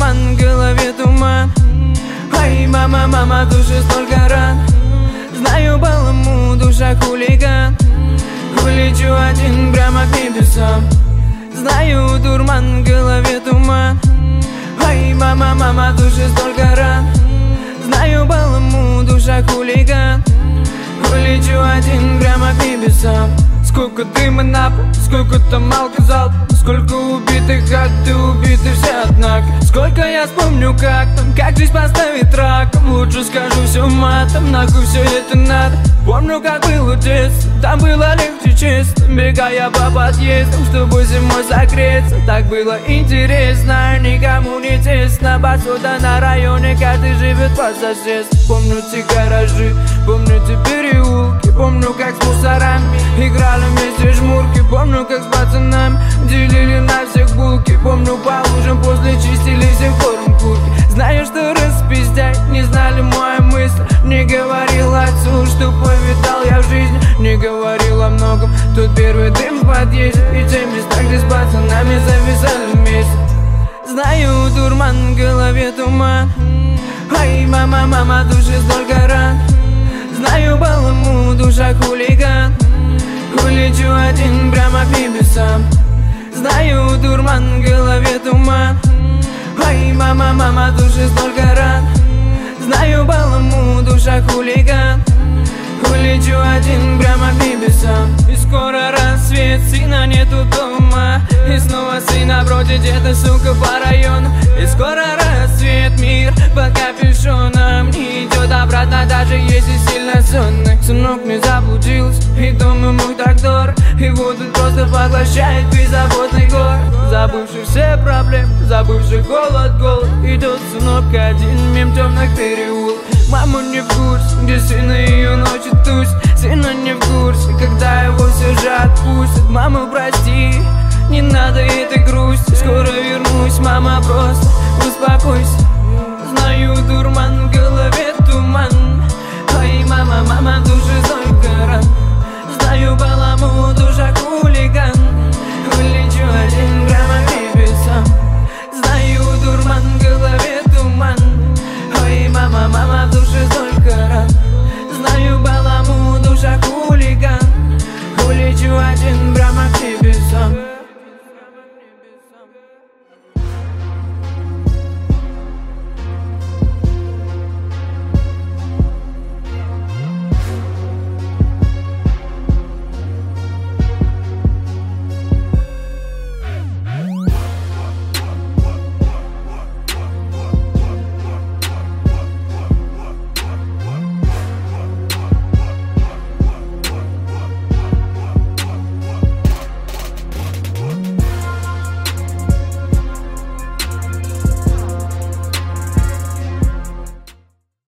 дурман, в голове туман. Ай, мама, мама, душе столько ран. Знаю, баламу, душа хулиган. Улечу один прямо к небесам. Знаю, дурман, в голове туман. Ай, мама, мама, душе столько ран. Знаю, баламу, душа хулиган. Улечу один прямо к небесам. Сколько дыма на пол, сколько там алкозал, сколько убитых, как ты убиты все однако. Сколько я вспомню, как жизнь поставить раком. Лучше скажу все матом, нахуй все это надо. Помню, как было детство, там было легче честно. Бегая по подъездам, чтобы зимой согреться. Так было интересно, никому не тесно. Посуда на районе, каждый живет по соседству. Помню те гаражи, помню те переулки. Помню, как с мусорами играли вместе жмурки. Помню, как с пацанами делили на всех булки. Помню, по лужам после чистили всех корм курки. Знаю, что распиздяй, не знали мои мысли. Не говорил отцу, что повидал я в жизни. Не говорил о многом, тут первый дым в подъезде. И те места, где с пацанами зависали вместе. Знаю, дурман, в голове туман. Ай, мама, мама, душе столько ран. Знаю, баламу, душа хулиган. Улечу один прямо к небесам. Знаю, дурман, в голове туман. Ай, мама, мама, душе столько ран. Знаю, баламу, душа хулиган. Улечу один прямо к небесам. И скоро рассвет, сына нету дома. И снова сына бродит где-то, сука, по району. И скоро рассвет, мир под капюшоном. Не идет обратно, даже если сильно сонный. Сынок не заблудился, и дом ему так дорог. И вот он просто поглощает беззаботный город. Забывший все проблемы, забывший голод. Идет сынок один, мимо темных переулок. Мама не в курсе, где сына